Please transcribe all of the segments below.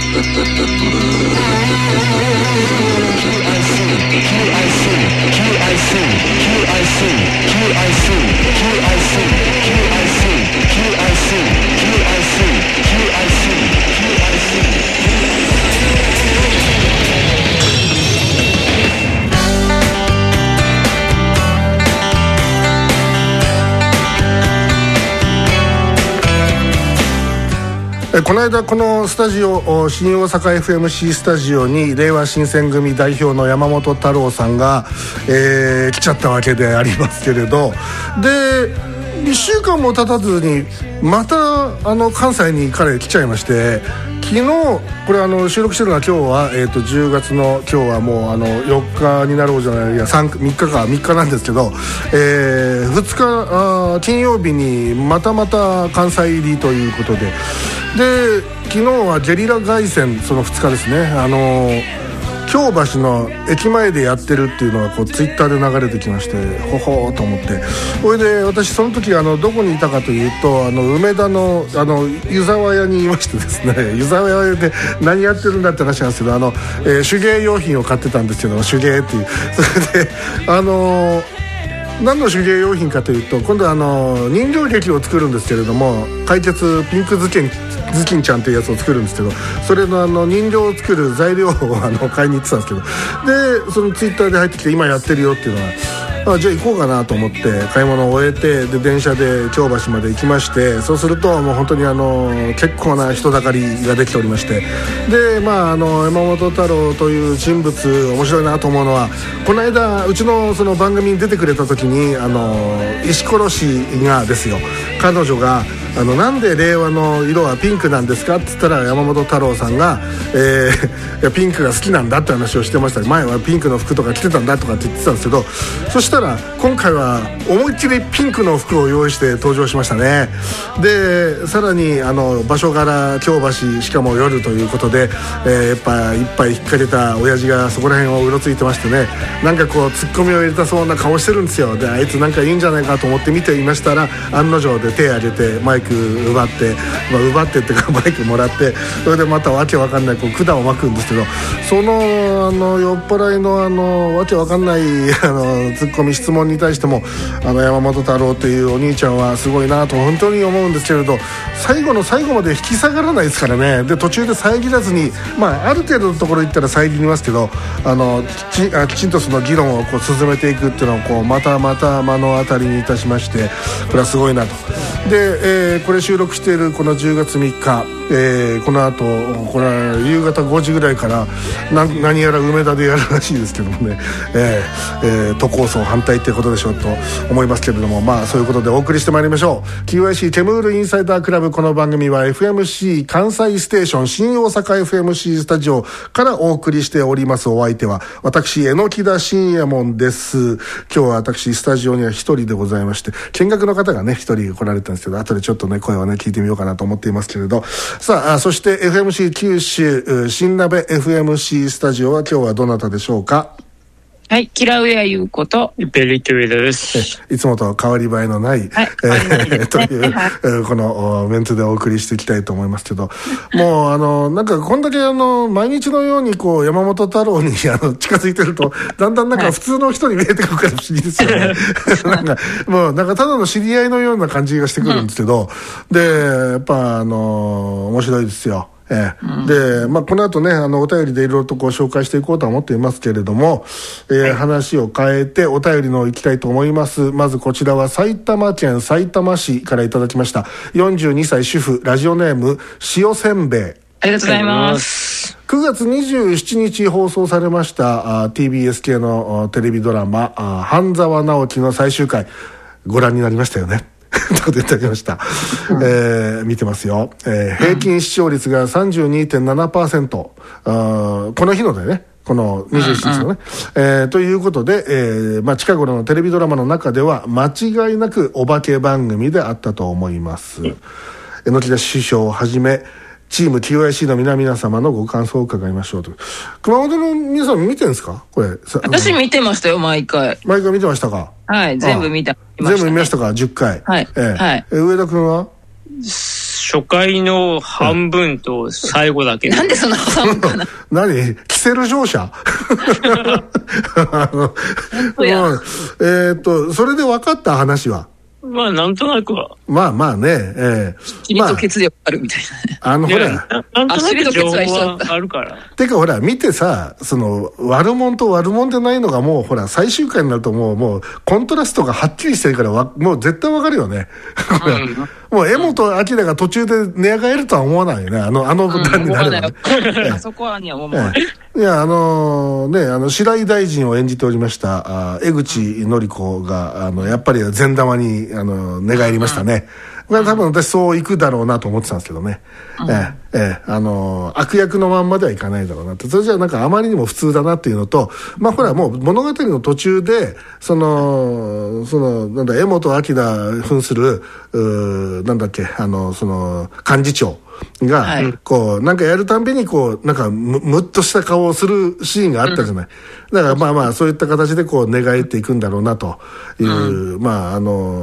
この間このスタジオ新大阪 FMC スタジオに令和新選組代表の山本太郎さんが、来ちゃったわけでありますけれど、で1週間も経たずにまた関西に彼来ちゃいまして、昨日これ収録してるのは今日は、10月の今日はもう4日になろうじゃない、いや3日なんですけど、2日金曜日にまた関西入りということで、昨日はゲリラ凱旋、その2日ですね、京橋の駅前でやってるっていうのがこうツイッターで流れてきまして、ほほーと思って、それで私その時どこにいたかというと梅田の湯沢屋にいましてですね、湯沢屋で何やってるんだって話なんですけど、手芸用品を買ってたんですけど、手芸っていう、それで何の手芸用品かというと、今度は人形劇を作るんですけれども、解決ピンクズキンちゃんというやつを作るんですけど、それの人形を作る材料を買いに行ってたんですけど、でそのツイッターで入ってきて今やってるよっていうのは、じゃあ行こうかなと思って買い物を終えて、で電車で京橋まで行きまして、そうするともう本当に結構な人だかりができておりまして、で山本太郎という人物面白いなと思うのは、この間うちのその番組に出てくれた時に石ころ氏がですよ、彼女がなんで令和の色はピンクなんですかって言ったら、山本太郎さんが、いやピンクが好きなんだって話をしてました。前はピンクの服とか着てたんだとかって言ってたんですけど、そしたら今回は思いっきりピンクの服を用意して登場しましたね。でさらに場所柄京橋、しかも夜ということで、やっぱ一杯引っ掛けた親父がそこら辺をうろついてましてね、なんかこうツッコミを入れたそうな顔してるんですよ。であいつなんかいいんじゃないかと思って見ていましたら、案の定で手挙げてマイク奪って、奪ってってかマイクもらって、それでまたわけわかんないこう管を巻くんですけど、その酔っ払いのわけわかんないツッコミ質問に対しても山本太郎というお兄ちゃんはすごいなと本当に思うんですけれど、最後の最後まで引き下がらないですからね。で途中で遮らずに、ある程度のところ行ったら遮りますけど、きちんとその議論をこう進めていくっていうのをこうまた目の当たりにいたしまして、これはすごいなと。で、これ収録しているこの10月3日、この後これは夕方5時ぐらいから何やら梅田でやるらしいですけどもね、都構想反対ってことでしょうと思いますけれども、そういうことでお送りしてまいりましょう。 QIC ケムールインサイダークラブ。この番組は FMC 関西ステーション新大阪 FMC スタジオからお送りしております。お相手は私榎田信也門です。今日は私スタジオには一人でございまして、見学の方がね一人来られたんですけど、後でちょっとね声をね聞いてみようかなと思っていますけれど、さあそして FMC 九州新鍋 FMC スタジオは今日はどなたでしょうか。 はい、キラウエア優子とベリートゥエです。 いつもと変わり映えのない、というこのメンツでお送りしていきたいと思いますけど、もうなんかこんだけ毎日のようにこう山本太郎に近づいてるとだんだんなんか普通の人に見えてくるから不思議ですよね。なんかただの知り合いのような感じがしてくるんですけど、でやっぱ面白いですよ。でこの後ねお便りでいろいろとご紹介していこうとは思っていますけれども、話を変えてお便りの行きたいと思います。まずこちらは埼玉県さいたま市からいただきました。42歳主婦、ラジオネーム塩せんべい。 ありがとうございます。 9月27日放送されましたTBS 系のテレビドラマ半沢直樹の最終回、ご覧になりましたよね。とこといただきました。見てますよ。平均視聴率が 32.7%、この日のでね、この27日のね、ということで、近頃のテレビドラマの中では間違いなくお化け番組であったと思います。榎田師匠をはじめチーム QIC の皆様のご感想を伺いましょうと。熊本の皆さん見てるんですかこれ。 私見てましたよ、毎回見てましたか。 はい、全部見ました、ね、 全部見ましたか。10回。 はい、はい。 上田君は初初回の半分と最後だけ。 なんでそんな挟むかな。 何キセル乗車当やそれで分かった話は。 まあ、なんとなくは。 まあね、 尻と血力あるみたいなね。 ほら。 なんとなく情報はあるから。 てかほら、見てさ、悪者と悪者でないのがもう、ほら、最終回になるともう、コントラストがはっきりしてるからもう絶対わかるよね。もう、江本明が途中で寝返るとは思わないよね。あの段になればね。 あそこはには思わない。 いや、白井大臣を演じておりました、江口のり子が、やっぱり善玉に、寝返りましたね。これは多分私そう行くだろうなと思ってたんですけどね。悪役のまんまではいかないだろうなって。それじゃなんかあまりにも普通だなっていうのと、まあほらもう物語の途中で、江本明扮する、幹事長が、なんかやるたんびになんかむっとした顔をするシーンがあったじゃない。だからまあそういった形で寝返っていくんだろうなという、舞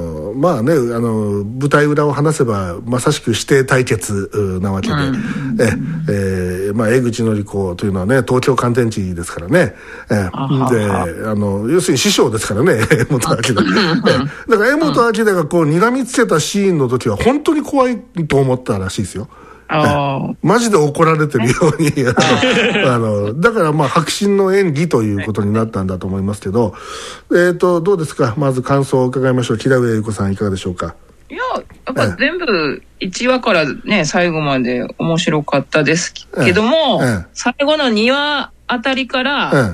台裏を話せばまさしく師弟対決なわけで、江口のり子というのはね、東京乾電池ですからね。要するに師匠ですからね、江本明。だから江本明が睨みつけたシーンの時は本当に怖いと思ったらしいですよ。マジで怒られてるようにだからまあ迫真の演技ということになったんだと思いますけど、どうですか、まず感想を伺いましょう。木田上由子さんいかがでしょうか。 いや、やっぱ全部1話からね最後まで面白かったですけども、最後の2話あたりから、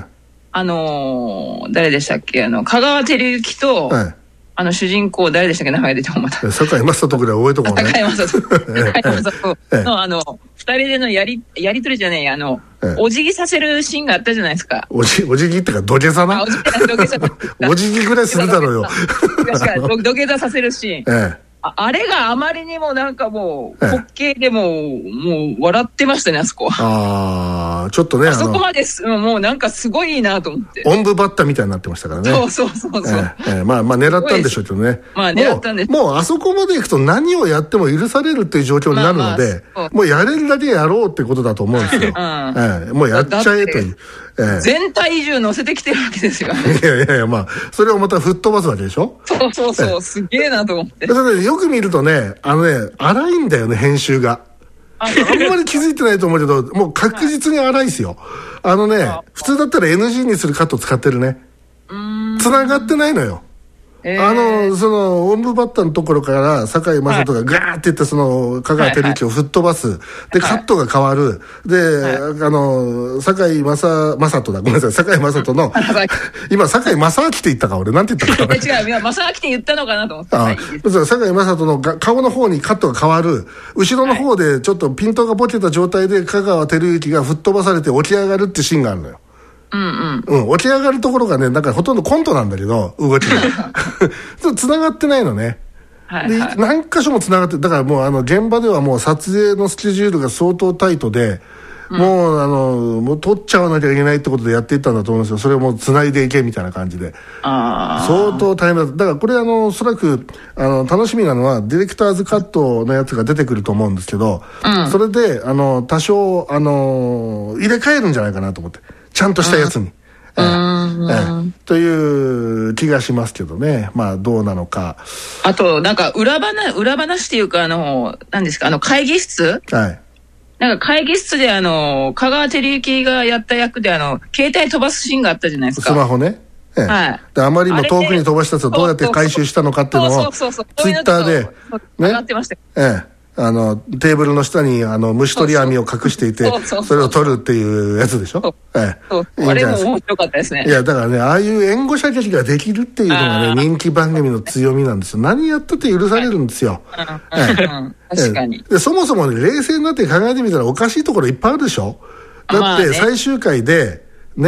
誰でしたっけ、香川照之と、主人公誰でしたっけ、名前出てもまた。 堺雅人ぐらい覚えとこうね。 堺雅人の二人でのやりとりじゃねえ、お辞儀させるシーンがあったじゃないですか。 お辞儀ってか土下座な。お辞儀ぐらいするだろうよ。 確かに土下座させるシーン。あれがあまりにもなんかもう滑稽でもう笑ってましたね、あそこ。 ちょっとね、 あそこまでもうなんかすごいいいなと思って。 おんぶバッタみたいになってましたからね。 そう。 まあ狙ったんでしょうけどね。 まあ狙ったんです。 もうあそこまで行くと何をやっても許されるっていう状況になるので、もうやれるだけやろうってことだと思うんですよ。もうやっちゃえという。 全体重乗せてきてるわけですよ。 いや、まあ、それをまた吹っ飛ばすわけでしょ。 そう、すげえなと思って。 よく見るとね、荒いんだよね、編集が。あんまり気づいてないと思うけど、もう確実に荒いですよ。普通だったら NG にするカット使ってるね。繋がってないのよ。おんぶバッタのところから堺雅人がガーっていって香川照之を吹っ飛ばす。で、カットが変わる。で、堺雅人だ。ごめんなさい。堺雅人の、今、堺正明って言ったか、俺。なんて言ったか。 違う、今、正明って言ったのかなと思って。 堺雅人の顔の方にカットが変わる。後ろの方でちょっとピントがボケた状態で香川照之が吹っ飛ばされて起き上がるってシーンがあるのよ。起き上がるところがね、なんかほとんどコントなんだけど、動きが。繋がってないのね。で、何箇所も繋がって、だからもう現場ではもう撮影のスケジュールが相当タイトで、もう撮っちゃわなきゃいけないってことでやっていったんだと思うんですよ。それをもう繋いでいけみたいな感じで。相当大変だった。だからこれおそらく、楽しみなのは、ディレクターズカットのやつが出てくると思うんですけど、それで、多少、入れ替えるんじゃないかなと思って。ちゃんとしたやつに。という気がしますけどね。まあどうなのか。 あとなんか裏話っていうか何ですか、会議室。なんか会議室で香川照之がやった役で携帯飛ばすシーンがあったじゃないですか。 スマホね。であまりにも遠くに飛ばしたやつをどうやって回収したのかっていうのをツイッターで上がってましたよ。 テーブルの下に虫取り網を隠していてそれを取るっていうやつでしょ。 あれも面白かったですね。 いやだからね、ああいう援護射撃ができるっていうのがね、人気番組の強みなんですよ。何やったって許されるんですよ。 確かに。 でそもそもね、冷静になって考えてみたらおかしいところいっぱいあるでしょ。だって最終回でね、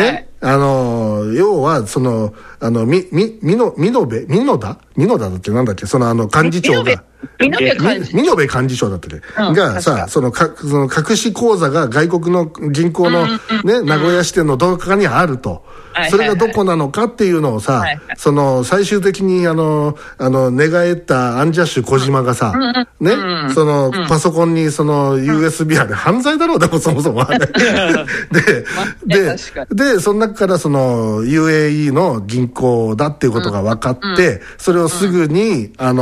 要はその美濃田だってなんだっけ、その幹事長が美濃部幹事長だったっけ、がさ、その隠し口座が外国の銀行のね、名古屋支店のどこかにあると。それがどこなのかっていうのをさ、その最終的に寝返ったアンジャッシュ小島がさ、ね、そのパソコンにその USB あれ犯罪だろう、でもそもそもでその中からその UAE の銀行だっていうことが分かって、それをすぐにラ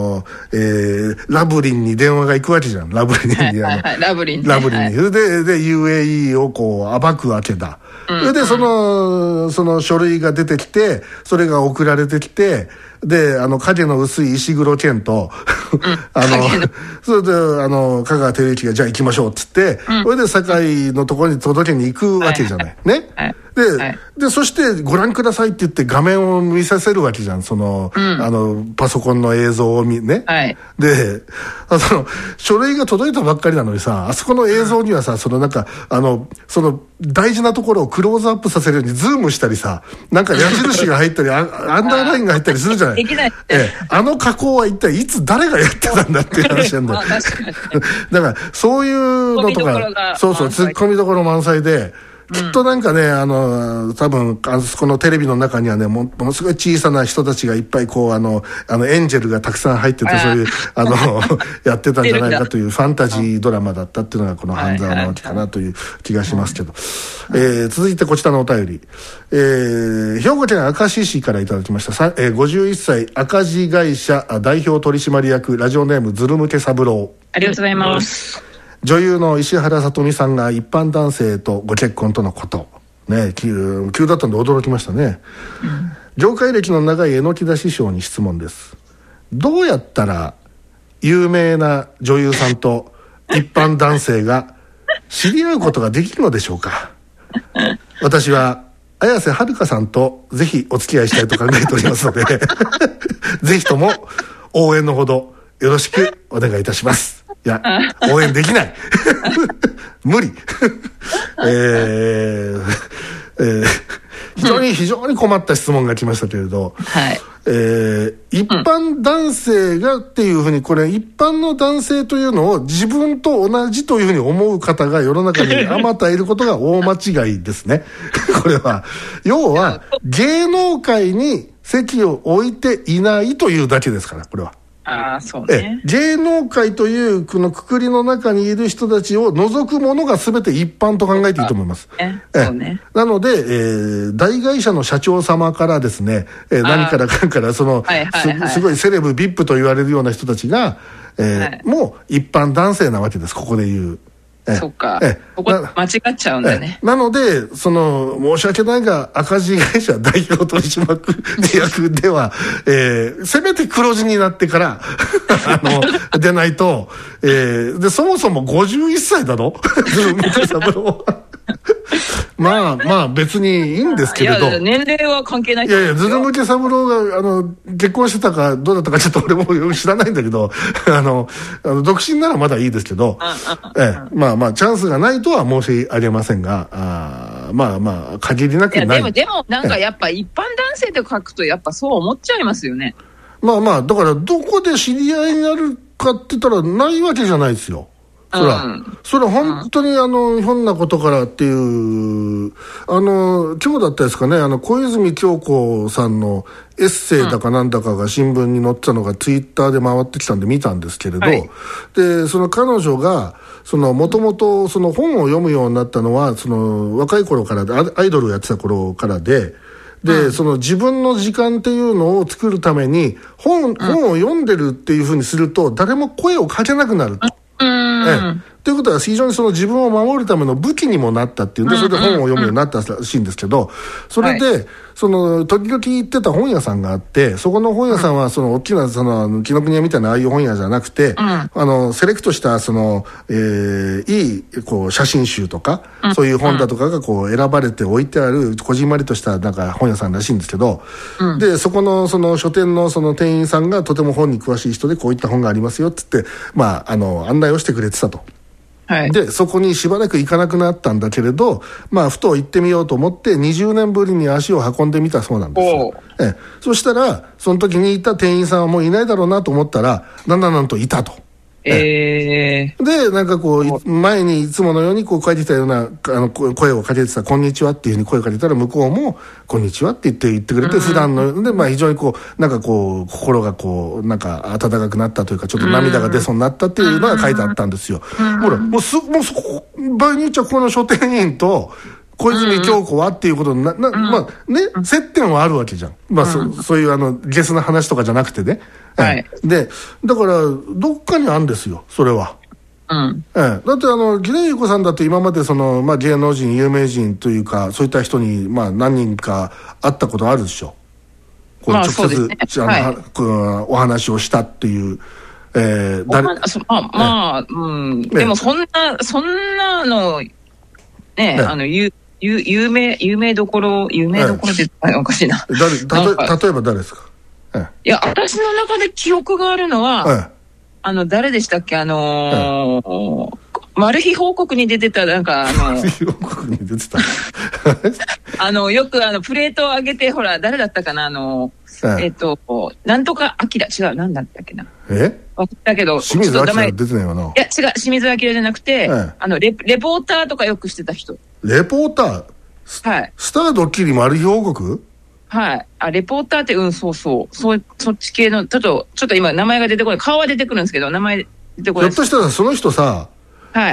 ブリンに電話が行くわけじゃん。ラブリンにラブリンにで UAE をこう暴くわけだ。でその書類が出てきて、それが送られてきて、で影の薄い石黒賢とそれで香川照之がじゃあ行きましょうっつって、それで堺のところに届けに行くわけじゃないね。でそしてご覧くださいって言って画面を見させるわけじゃん、そのパソコンの映像をね。で書類が届いたばっかりなのにさ、あそこの映像にはさ、そのなんかその大事なところをクローズアップさせるようにズームしたりさ、なんか矢印が入ったりアンダーラインが入ったりするじゃない。加工は一体いつ誰がやってたんだっていう話なんだよ。だからそういうのとか、そうツッコミどころ満載で、きっとなんかね、多分あそこのテレビの中にはね、ものすごい小さな人たちがいっぱいこうエンジェルがたくさん入ってて、そういうやってたんじゃないかというファンタジードラマだったっていうのがこの半沢直樹かなという気がしますけど、続いてこちらのお便り、兵庫県明石市からいただきました。51歳赤字会社代表取締役、ラジオネームズルムケ三郎。 ありがとうございます。 女優の石原さとみさんが一般男性とご結婚とのことね、急だったんで驚きましたね。業界歴の長い榎田師匠に質問です。どうやったら有名な女優さんと一般男性が知り合うことができるのでしょうか。私は綾瀬はるかさんとぜひお付き合いしたいと考えておりますのでぜひとも応援のほどよろしくお願いいたします。いや、応援できない無理非常に困った質問が来ましたけれど、一般男性がっていうふうに、これ一般の男性というのを自分と同じというふうに思う方が世の中にあまたいることが大間違いですねこれは要は芸能界に籍を置いていないというだけですから、これは。 そうね。 芸能界というこの括りの中にいる人たちを除くものが全て一般と考えていいと思います。 そうね。 なので、大会社の社長様からですね、何からかんからすごいセレブ VIP と言われるような人たちが、もう一般男性なわけです、ここで言う。 そっか。ここ間違っちゃうんだね。 なので、申し訳ないが、赤字会社代表取締役では、せめて黒字になってから、出ないと、で、そもそも51歳だろまあ別にいいんですけれど。 いや、年齢は関係ない。 いや、ズルムケ三郎が、結婚してたかどうだったかちょっと俺もよく知らないんだけど、独身ならまだいいですけど、まあ、チャンスがないとは申し上げませんが、まあ、限りなくない。 でも、なんかやっぱ一般男性と書くとやっぱそう思っちゃいますよね。 まあ、だからどこで知り合いになるかって言ったらないわけじゃないですよ。それは本当にひょんなことからっていう、今日だったですかね、小泉京子さんのエッセイだかなんだかが新聞に載ってたのがツイッターで回ってきたんで見たんですけれど、で、その彼女が、もともと本を読むようになったのは、若い頃からで、アイドルをやってた頃からで、自分の時間っていうのを作るために、本を読んでるっていうふうにすると、誰も声をかけなくなると。ということは非常に自分を守るための武器にもなったっていうんで、それで本を読むようになったらしいんですけど、それで、時々行ってた本屋さんがあって、そこの本屋さんは大きな紀ノ国屋みたいなああいう本屋じゃなくて、セレクトしたいい写真集とか、そういう本だとかが選ばれて置いてあるこじんまりとしたなんか本屋さんらしいんですけど、でそこの書店の店員さんがとても本に詳しい人で、こういった本がありますよっつって案内をしてくれてたと。 はい、 でそこにしばらく行かなくなったんだけれど、まあ、ふと行ってみようと思って20年ぶりに足を運んでみたそうなんですよ。そしたらその時にいた店員さんはもういないだろうなと思ったらなんといたと。でなんかこう前にいつものようにこう書いてたような声をかけてた「こんにちは」っていうふうに声をかけたら向こうも「こんにちは」って言ってくれて、普段ので、まあ、非常にこうなんかこう心がこうなんか温かくなったというか、ちょっと涙が出そうになったっていうのが書いてあったんですよ。ほらもうそこ場合によっちゃこの書店員と小泉京子はっていうことにまあね、接点はあるわけじゃん。まあそういうゲスな話とかじゃなくてね。 はい、 でだからどっかにあるんですよそれは。だって木田優子さんだって今までまあ、芸能人有名人というかそういった人に、まあ、何人か会ったことあるでしょ。こう直接、お話をしたっていう。でもそんなのね、有名どころって言ったらおかしいな。 例えば誰ですか。 いや、私の中で記憶があるのは、誰でしたっけ、マル秘報告に出てた、なんか、 マル秘報告に出てたよくプレートを上げて、ほら、誰だったかな、なんとか違う、なんだったっけな。だけど、 清水明出てないよな。いや、違う、清水明じゃなくて、レポーターとかよくしてた人。 レポーター？ はい。 スタードッキリマル秘報告？ はい。レポーターって、そっち系の、ちょっと今名前が出てこない。顔は出てくるんですけど、名前出てこない。 ひょっとしたらその人さ、 はい。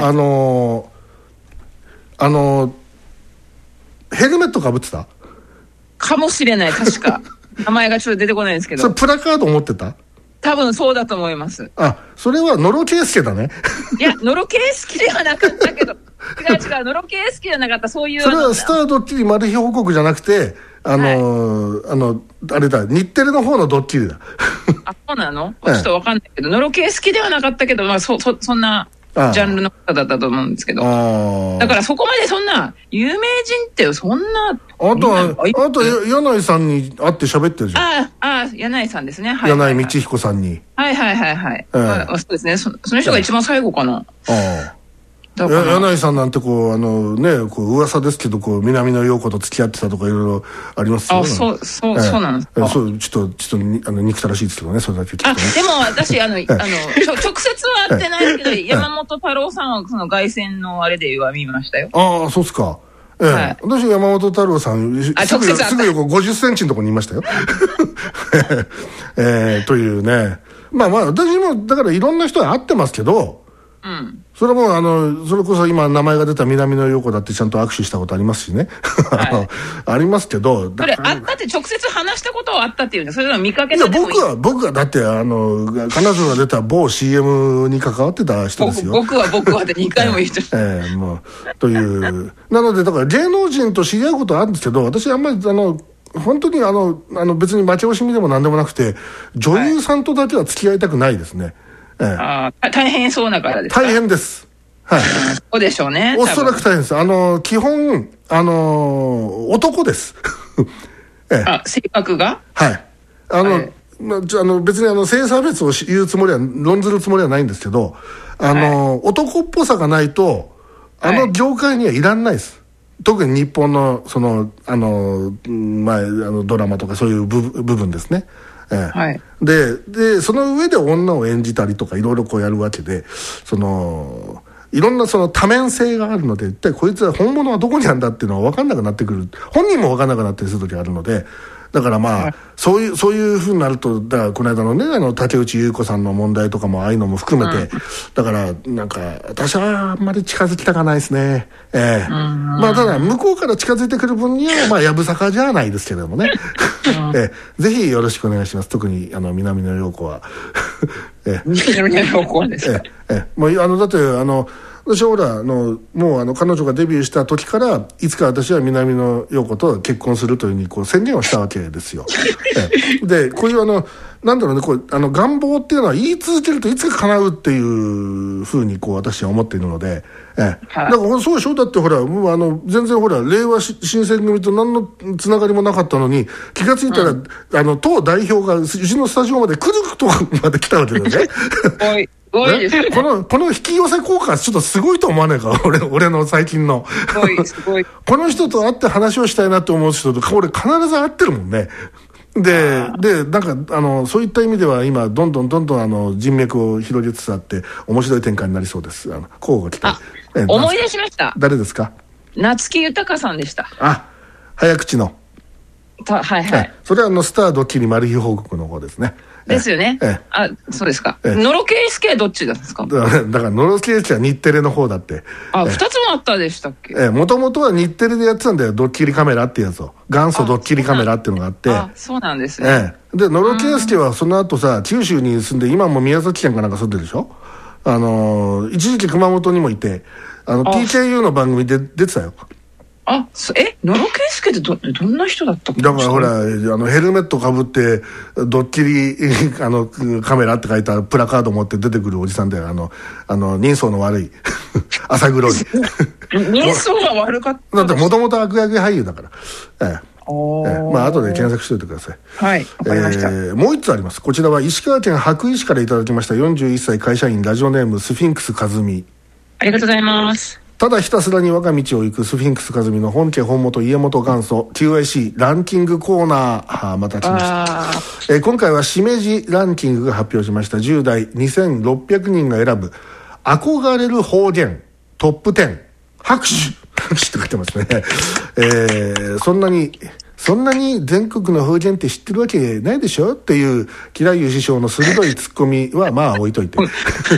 ヘルメットかぶってた？ かもしれない、確か。名前がちょっと出てこないんですけど。 それプラカード持ってた？ 多分そうだと思います。 それは野呂圭介だね。 いや、野呂圭介ではなかったけど、違う、野呂圭介じゃなかった、そういう。 それはスタードッキリマル秘報告じゃなくて、あれだ、日テレの方のドッキリだ。 そうなの？ちょっとわかんないけど、野呂圭介ではなかったけど、まあ、そんなジャンルの方だったと思うんですけど。だからそこまでそんな、有名人ってそんな。 あと柳井さんに会って喋ってるじゃん。柳井さんですね。 柳井道彦さんに。 はい。そうですね。その人が一番最後かな。 柳井さんなんてこう噂ですけど南野陽子と付き合ってたとかいろいろありますよね。 そうなんですか。 ちょっと憎たらしいですけどね、それだけ聞くとね。 でも私直接は会ってないけど山本太郎さんはその凱旋のあれでは見ましたよ。 そうっすか。私山本太郎さんすぐ横50センチのところにいましたよ。というね。まあ私もだからいろんな人に会ってますけど、それもそれこそ今名前が出た南野陽子だってちゃんと握手したことありますしね。ありますけど。 それあったって直接話したことはあったっていうね。それとも見かけたでもいい。 僕はだって彼女が出た某 CM に関わってた人ですよ。 僕はで2回も言ってもうというなのでだから芸能人と知り合うことはあるんですけど、私あんまり本当に別に待ち惜しみでもなんでもなくて女優さんとだけは付き合いたくないですね。 大変そうな方ですか？ 大変です。はい。 そうでしょうね。 おそらく大変です。基本男です。 性格が？ はい。別に性差別を言うつもりは論ずるつもりはないんですけど、男っぽさがないと業界にはいらんないです。特に日本のドラマとかそういう部分ですね。でその上で女を演じたりとかいろいろこうやるわけで、いろんな多面性があるので、一体こいつは本物はどこにあるんだっていうのは分かんなくなってくる、本人も分かんなくなったりする時があるので、だからまあ、そういうふうになると、だからこの間のね竹内優子さんの問題とかもああいうのも含めて、だからなんか私はあんまり近づきたかないですね。まあただ向こうから近づいてくる分にはまあやぶさかじゃないですけれどもね。ぜひよろしくお願いします。特に南野陽子は。 南野陽子はですか。 もうだって私はほらもう彼女がデビューした時からいつか私は南野陽子と結婚するというふうにこう宣言をしたわけですよ。でこういうなんだろうね、こう願望っていうのは言い続けるといつか叶うっていうふうにこう私は思っているので、だからそうでしょ。だってほらもう全然ほら令和新選組と何のつながりもなかったのに気がついたら、党代表がうちのスタジオまで来るとこまで来たわけだよね。 ごいですね。 この引き寄せ効果ちょっとすごいと思わないか俺の最近の。 すごい。 この人と会って話をしたいなと思う人と、俺必ず会ってるもんね。で、なんか、そういった意味では今、どんどん人脈を広げつつあって、面白い展開になりそうです。交互期待。 思い出しました。 誰ですか？ 夏木豊さんでした。 早口の。 はい。 それはスタードッキリマル秘報告の方ですね。 ですよね。そうですか。野呂圭介はどっちなんですか？ だから野呂圭介は日テレの方だって。 2つもあったでしたっけ？ もともとは日テレでやってたんだよ、ドッキリカメラっていうやつを。元祖ドッキリカメラっていうのがあって。 そうなんですね。 で、野呂圭介はその後さ、九州に住んで、今も宮崎県かなんか住んでるでしょ。一時期熊本にもいて、TKU の番組で出てたよ。 野呂圭介ってどんな人だったっけ？ だからほら、ヘルメットかぶって、ドッキリ、カメラって書いたプラカード持って出てくるおじさんで、人相の悪い、浅黒い。 人相が悪かった。 だってもともと悪役俳優だから。後で検索しておいてください。 はい、わかりました。 もう一つあります。こちらは石川県羽咋市からいただきました。41歳会社員、ラジオネームスフィンクス和美。 ありがとうございます。 ただひたすらに我が道を行くスフィンクス和美の本家本元家元元祖 TYC ランキングコーナー、また来ました。今回はしめじランキングが発表しました。10代2600人が選ぶ憧れる方言トップ10。拍手って書いてますね。そんなに全国の方言って知ってるわけないでしょっていう吉良優師匠の鋭いツッコミはまあ置いといて、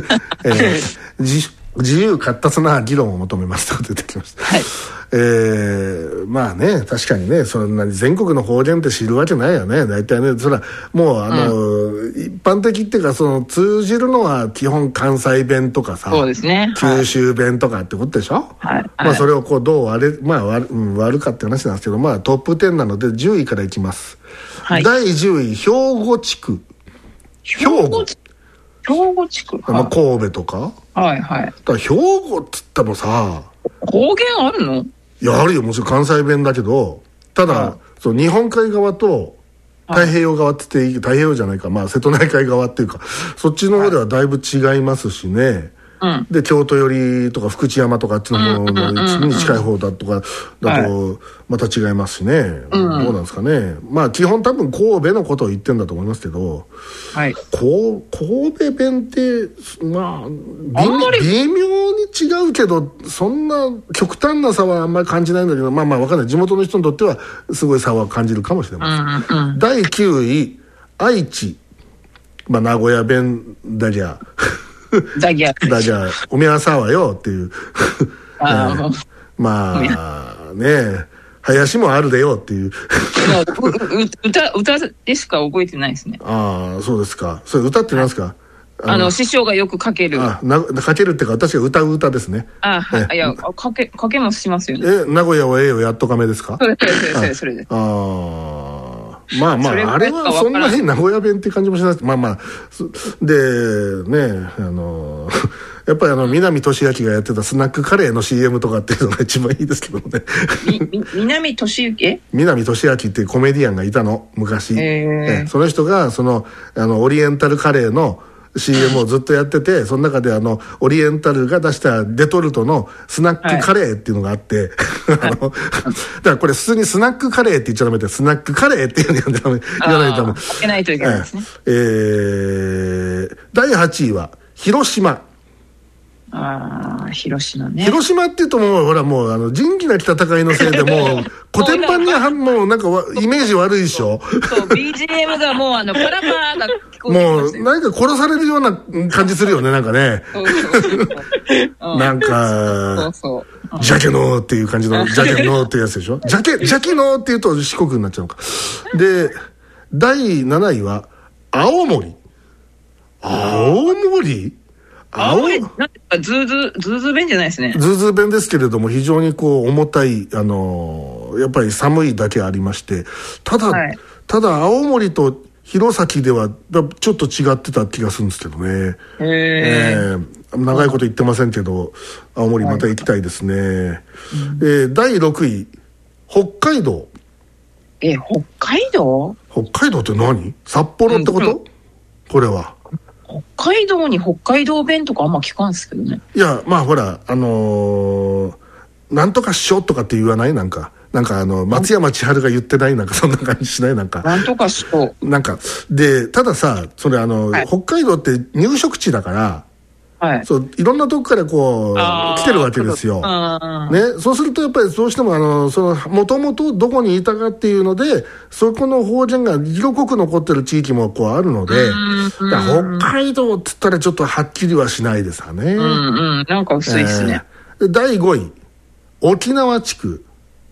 自由闊達な議論を求めますと出てきました。まあね、確かにね、そんなに全国の方言って知るわけないよね。大体ね、それはもう一般的っていうか、通じるのは基本関西弁とかさ、 そうですね、 九州弁とかってことでしょ。それをどう割るかって話なんですけど、トップ10なので10位からいきます。第10位、兵庫地区。兵庫地区、神戸とか。だから兵庫っつったらさ、 方言あるの？ いや、あるよ。もちろん関西弁だけど、ただ、日本海側と太平洋側って言って、太平洋じゃないか、瀬戸内海側っていうか、そっちの方ではだいぶ違いますしね。で、京都寄りとか福知山とかあっちの方のに近い方だとかだとまた違いますしね。どうなんですかね。基本多分神戸のことを言ってんだと思いますけど、神戸弁って微妙に違うけど、そんな極端な差はあんまり感じないんだけど、分かんない。地元の人にとってはすごい差は感じるかもしれません。第9位、愛知。名古屋弁だじゃおめえはさわよっていう林もあるでよっていう歌でしか覚えてないですね。 そうですか。それ歌ってなんですか？ 師匠がよくかける。 かけるっていうか、私が歌う歌ですね。 いや、かけもしますよね。 名古屋はやっとかめですか？それで。 あれはそんなに名古屋弁って感じもしないです。でね、やっぱり南俊明がやってたスナックカレーの CM とかっていうのが一番いいですけどね。 南俊明っていうコメディアンがいたの、昔。その人がオリエンタルカレーのCM をずっとやってて、その中でオリエンタルが出したレトルトのスナックカレーっていうのがあって、だからこれ普通にスナックカレーって言っちゃダメで、スナックカレーっていうの言わないとダメ。 かけないといけないですね。 第8位は広島。 広島ね。 広島って言うともう仁義なき戦いのせいでもう古典版にもうなんかイメージ悪いでしょ。 そう、BGM がもうパラパラが聞こえてもう何か殺されるような感じするよね、なんかね。なんかジャケノーっていう感じのジャケノーってやつでしょ。ジャケノーって言うと四国になっちゃうのか。で、第7位は青森。 なんかズーズー弁じゃないですね。 ズーズー弁ですけれども、非常に重たい、やっぱり寒いだけありまして、ただ青森と弘前ではちょっと違ってた気がするんですけどね。長いこと言ってませんけど、青森また行きたいですね。第6位、北海道。 北海道？ 北海道って何？札幌ってこと？これは。 北海道に北海道弁とかあんま聞かんすけどね。 いや、まあほら、なんとか師匠とかって言わない？なんか松山千春が言ってない？なんかそんな感じしない？なんか。 なんとか師匠。 なんか、で、たださ、それはい、 北海道って入植地だから、 はい。 そう、いろんなとこからこう、来てるわけですよ。ね。そうするとやっぱりどうしてももともとどこにいたかっていうので、そこの方言が色濃く残ってる地域もこうあるので、北海道って言ったらちょっとはっきりはしないですかね。 なんか薄いですね。 で第5位、沖縄地区。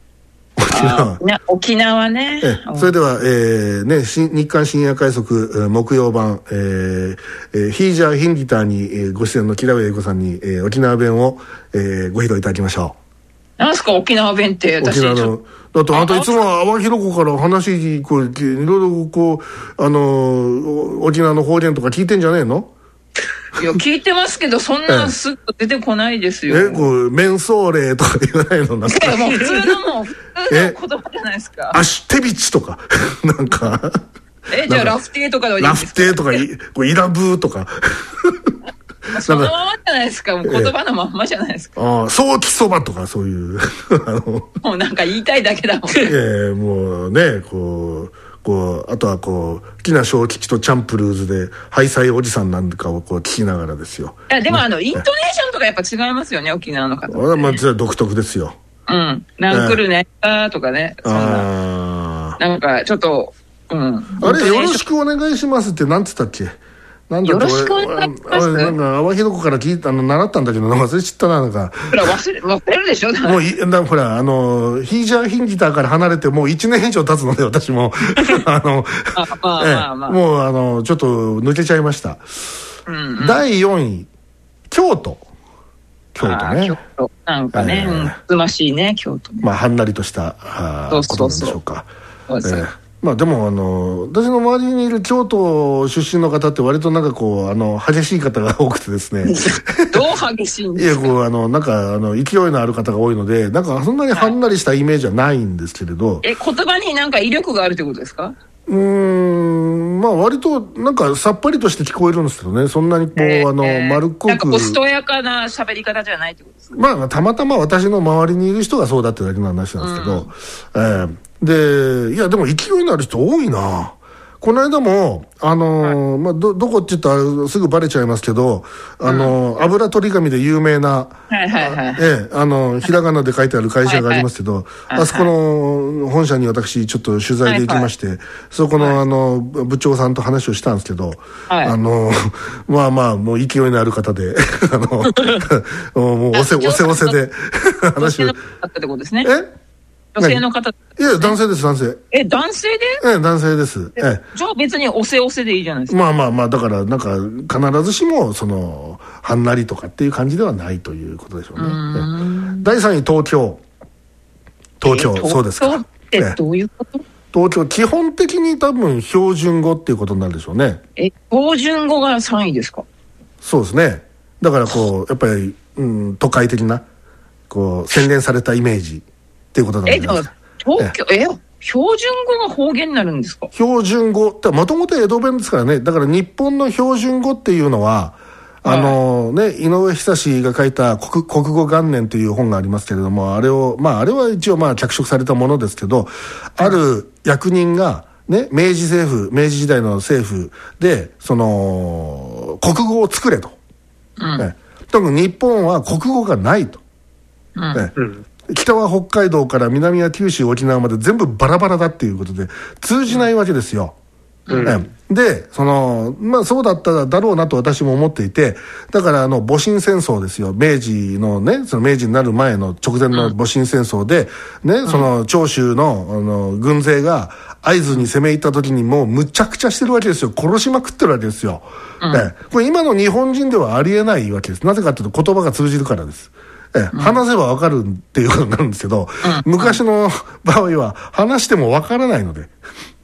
沖縄ね。 それでは、日刊深夜快速木曜版、ヒージャーヒンギターに、ご出演の木田上英子さんに、沖縄弁を、ご披露いただきましょう。なんすか沖縄弁って。 沖縄のだってあんたいつも淡広子から話こういろいろこう沖縄の方言とか聞いてんじゃねえの？ いや聞いてますけどそんなスッと出てこないですよ。 こうメンソーレとか言わないの？なんかもう普通の言葉じゃないですか。 アシュテビチとかなんかじゃあラフテーとかではいいんですか？ ラフテーとかイラブーとかそのままじゃないですか。もう言葉のまんまじゃないですか。 ソーキそばとかそういうもうなんか言いたいだけだもん。 もうねあとは木梨小吉とチャンプルーズでハイサイおじさんなんかを聞きながらですよ。 いやでもイントネーションとかやっぱ違いますよね沖縄の方って、 まあ独特ですよ。 なんくるねとかね。そんななんかちょっとあれよろしくお願いしますってなんつったっけ？ よろしくお願いします。 なんか淡広子から聞いた習ったんだけど忘れちったな。なんかほら忘れるでしょ。 もうほらヒージャーヒンギターから離れてもう1年以上経つので私ももうちょっと抜けちゃいました。第4位京都ね。 京都なんかねつましいね京都ね。 まあはんなりとしたことなんでしょうか。まあでも私の周りにいる京都出身の方って割となんか激しい方が多くてですねどう激しいんですか？いやなんか勢いのある方が多いのでなんかそんなにはんなりしたイメージはないんですけれど、 言葉になんか威力があるってことですか？ まあ割となんかさっぱりとして聞こえるんですけどね。そんなに丸っこくなんかしとやかな喋り方じゃないってことですか？ まあたまたま私の周りにいる人がそうだってだけの話なんですけど、でいやでも勢いのある人多いな。この間もまあどこって言ったらすぐバレちゃいますけど油取り紙で有名なひらがなで書いてある会社がありますけど、あそこの本社に私ちょっと取材で行きまして、そこの部長さんと話をしたんですけど、まあまあもう勢いのある方でもうおせで話をってことですね。女性の方？ いや男性です。男性。 男性で？ 男性です。 じゃあ別におせでいいじゃないですか。まあだからなんか必ずしもはんなりとかっていう感じではないということでしょうね。第3位東京そうですか。 ってどういうこと？ 東京基本的に多分標準語っていうことになるでしょうね。 標準語が3位ですか？ そうですね。だからやっぱり都会的な洗練されたイメージっていうことなんですか。 東京標準語が方言になるんですか？標準語ってもともと江戸弁ですからね。だから日本の標準語っていうのは井上久志が書いた国語元年という本がありますけれども、あれは一応脚色されたものですけど、ある役人がね、明治時代の政府で国語を作れと、特に日本は国語がないと、北は北海道から南は九州沖縄まで全部バラバラだっていうことで通じないわけですよ。でまあそうだっただろうなと私も思っていて、だから戊辰戦争ですよ。明治のね、明治になる前の直前の戊辰戦争でね、長州の軍勢が会津に攻め入った時にもうむちゃくちゃしてるわけですよ。殺しまくってるわけですよ。これ今の日本人ではありえないわけです。なぜかというと言葉が通じるからです。話せば分かるっていうことになるんですけど、昔の場合は話しても分からないので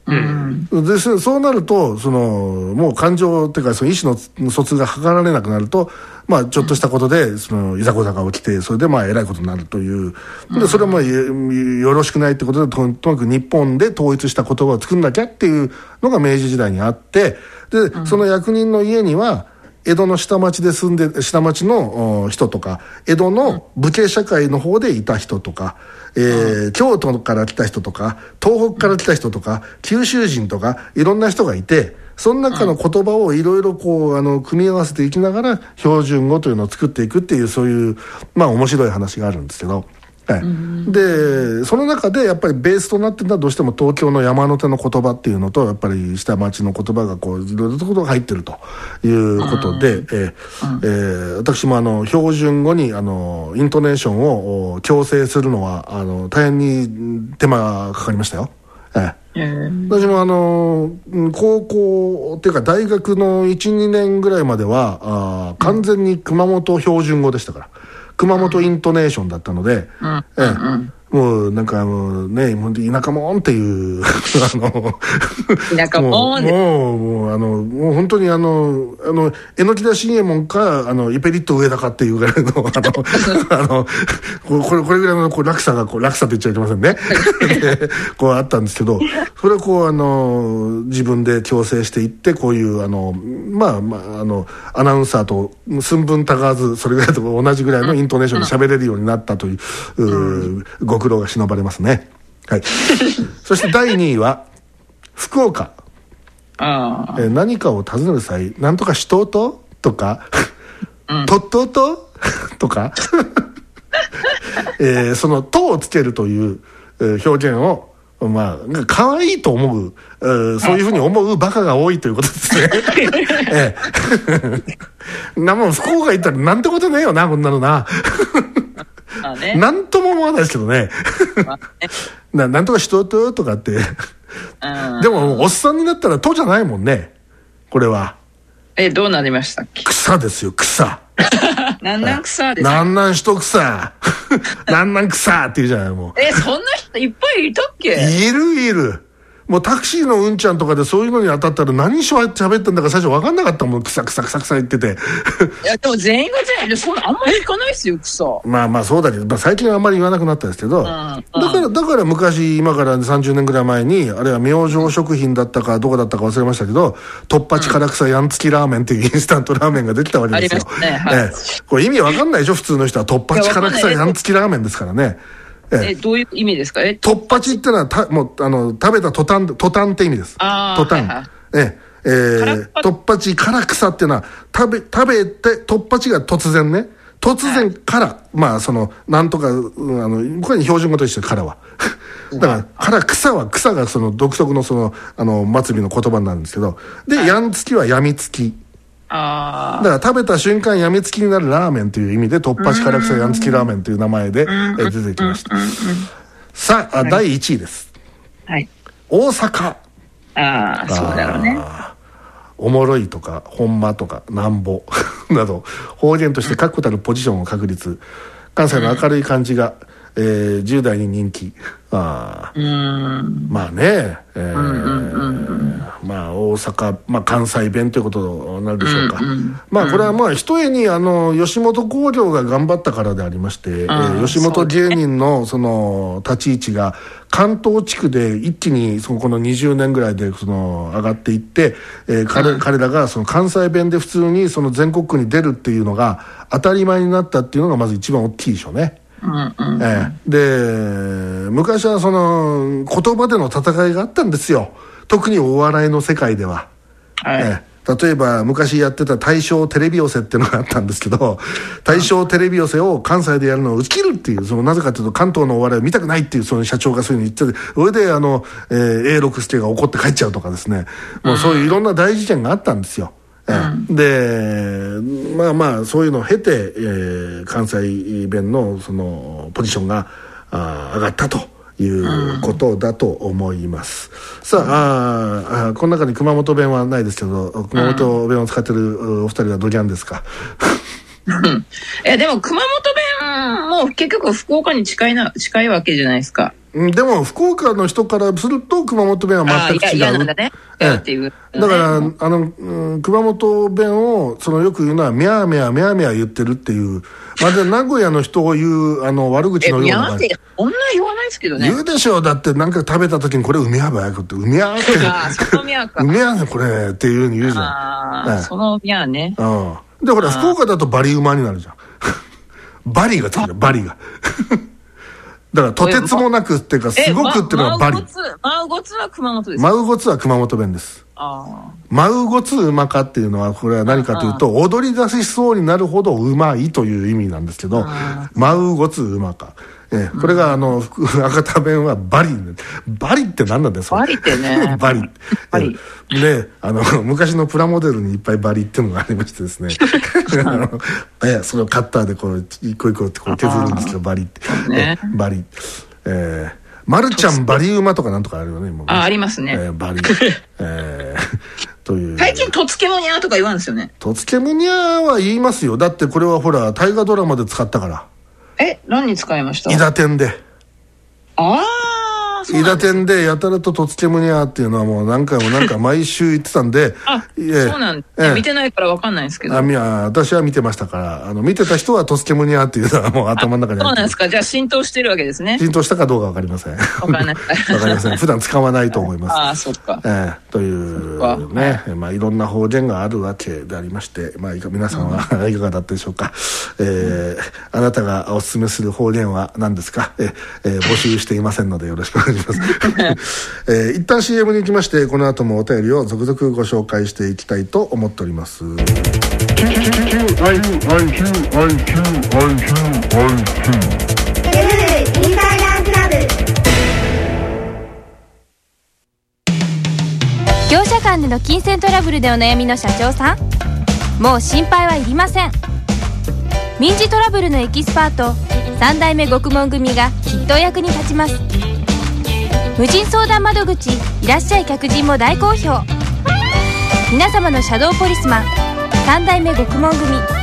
でそうなるともう感情っていうかその意思の疎通が図られなくなると、まあ、ちょっとしたことでいざこざが起きて、それでまあえらいことになるというで、それはまあよろしくないってことでとにかく日本で統一した言葉を作んなきゃっていうのが明治時代にあって、でその役人の家には江戸の下町で住んで下町の人とか、江戸の武家社会の方でいた人とか、京都から来た人とか、東北から来た人とか、九州人とかいろんな人がいて、その中の言葉をいろいろこう組み合わせていきながら標準語というのを作っていくっていう、そういうまあ面白い話があるんですけど、はい、でその中でやっぱりベースとなってるのはどうしても東京の山手の言葉っていうのと、やっぱり下町の言葉がこういろいろなところが入ってるということで、私も標準語にイントネーションを矯正するのは大変に手間がかかりましたよ。私も高校っていうか大学の 1,2 年ぐらいまでは完全に熊本標準語でしたから、熊本イントネーションだったので、もうなんかね、田舎もんっていう田舎もんもう本当に榎田信右衛門かイペリット上田かっていうぐらいのこれぐらいの落差が落差って言っちゃいけませんねこうあったんですけど、それをこう自分で矯正していって、こういうまあアナウンサーと寸分たがわずそれぐらいと同じぐらいのイントネーションで喋れるようになったというご苦労が忍ばれますね。はい。そして第2位は福岡。何かを尋ねる際、なんとかしとうととか、とっとうととか、そのとをつけるという表現をまあ可愛いと思う、そういうふうに思うバカが多いということですね。もう福岡行ったらなんてことねえよな、こんなのな。なんとも思わないですけどね。なんとかしとうととかって。でもおっさんになったらとじゃないもんね、これは。 どうなりましたっけ。 草ですよ、草。 なんなん草ですか。 なんなんしと草。なんなん草って言うじゃない、もう。 そんな人いっぱいいたっけ。 いる。もうタクシーのうんちゃんとかでそういうのに当たったら何しゃべってんだか最初分かんなかったもん。草言ってて。 いやでも全員が全員でそんなあんまり聞かないですよ、草。まあそうだけど、最近はあんまり言わなくなったんですけど、だから昔、今から30年ぐらい前に、あれは明星食品だったかどこだったか忘れましたけど、とっぱち辛草やんつきラーメンっていうインスタントラーメンができたわけですよ。 ありましたね。はい。 これ意味分かんないでしょ、普通の人は。とっぱち辛草やんつきラーメンですからね。 どういう意味ですか。 とっぱちってのはもう食べた途端って意味です。途端。とっぱち辛草っていうのは食べて、とっぱちが突然から、まあなんとかこれに標準語としてからはだから草は草が独特の末尾の言葉になるんですけど、でやんつきはやみつき。だから食べた瞬間やみつきになるラーメンという意味で、とっぱち辛草やんつきラーメンという名前で出てきました。さあ、第1位です。 はい。 大阪。 そうだろうね。 おもろいとかほんまとかなんぼなど方言として確固たるポジションを確立。関西の明るい感じが、10代に人気。まあね、まあ大阪、まあ関西弁ということになるでしょうか。まあこれはまあひとえに吉本興業が頑張ったからでありまして、吉本芸人の立ち位置が関東地区で一気にこの20年ぐらいで上がっていって、彼らが関西弁で普通に全国区に出るっていうのが当たり前になったっていうのがまず一番大きいでしょうね。で昔は言葉での戦いがあったんですよ、特にお笑いの世界では。例えば昔やってた大正テレビ寄せっていうのがあったんですけど、大正テレビ寄せを関西でやるのを打ち切るっていう、なぜかというと関東のお笑いを見たくないっていう社長がそういうの言ってて、それで永六輔が怒って帰っちゃうとかですね、もうそういういろんな大事件があったんですよ。でまあそういうのを経て、関西弁のポジションが上がったということだと思います。さあ、この中に熊本弁はないですけど、熊本弁を使ってるお二人はドギャンですか。 でも熊本弁も結局福岡に近いわけじゃないですか。 でも福岡の人からすると熊本弁は全く違う。 嫌なんだね。っていう。 だから熊本弁をよく言うのはミャーミャーミャーミャー言ってるっていう。まるで名古屋の人を言う悪口のような感じ。 そんな言わないですけどね。 言うでしょう。だってなんか食べた時にこれうみゃばやくってうみゃーって。 そのみゃーか。 うみゃーねこれっていう風に言うじゃん。 そのみゃーね。 でほら福岡だとバリウマになるじゃん。バリがつくじゃんバリが。だからとてつもなくっていうかすごくっていうのがバリ。 マウゴツは熊本です。 マウゴツは熊本弁です。マウゴツうまかっていうのはこれは何かというと踊り出しそうになるほどうまいという意味なんですけど、マウゴツうまか。これが博多弁はバリ。バリって何なんですか？ バリってね。 バリ。で、昔のプラモデルにいっぱいバリっていうのがありましてですね。それをカッターでこう一個一個ってこう削るんですけど、バリって。バリ。マルちゃんバリウマとかなんとかあるよね、今。 ありますね。 バリ。という。 最近とつけむにゃーとか言わんですよね。 とつけむにゃーは言いますよ。だってこれはほら大河ドラマで使ったから。 何に使いました？ 伊達天で。 伊達天でやたらととつけむにゃーっていうのはもう何回も毎週言ってたんで。 そうなんです。見てないから分かんないんですけど。 私は見てましたから、見てた人はとつけむにゃーっていうのはもう頭の中にそうなんですか。じゃあ浸透してるわけですね。 浸透したかどうか分かりません。 分かんない。 分かりません。普段使わないと思います。 そっか。 というね、いろんな方言があるわけでありまして、皆さんはいかがだったでしょうか。あなたがおすすめする方言は何ですか？募集していませんのでよろしくお願いします。一旦 CM に行きまして、この後もお便りを続々ご紹介していきたいと思っております。 業者間での金銭トラブルでお悩みの社長さん、もう心配はいりません。民事トラブルのエキスパート3代目獄門組がきっとお役に立ちます。無人相談窓口いらっしゃい客人も大好評。皆様のシャドーポリスマン3代目獄門組。